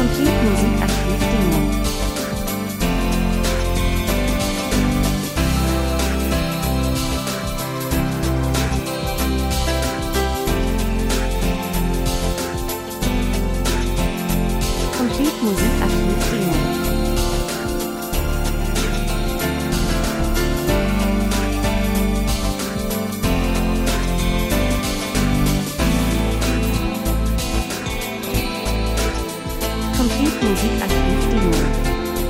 Complete Musikarchiv Demo. Complete Musikarchiv Demo. Complete Musikarchiv Demo.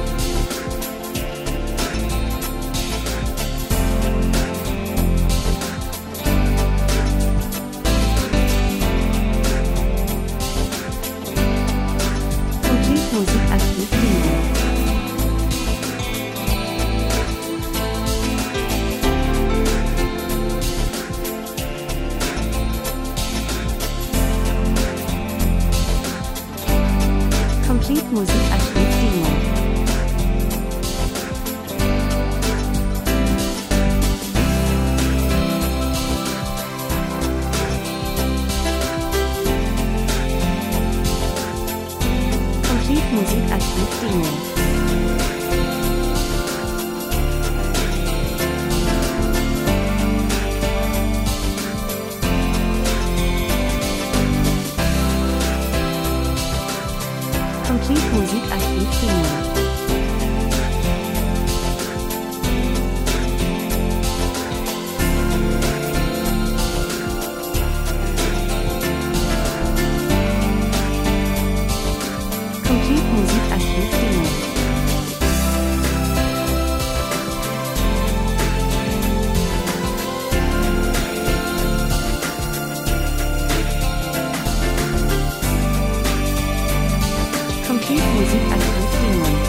Complete Musikarchiv Demo. Complete Musikarchiv Demo. Complete Musikarchiv Demo. Complete Musikarchiv Demo. Complete Musikarchiv Demo. Complete Musikarchiv Demo.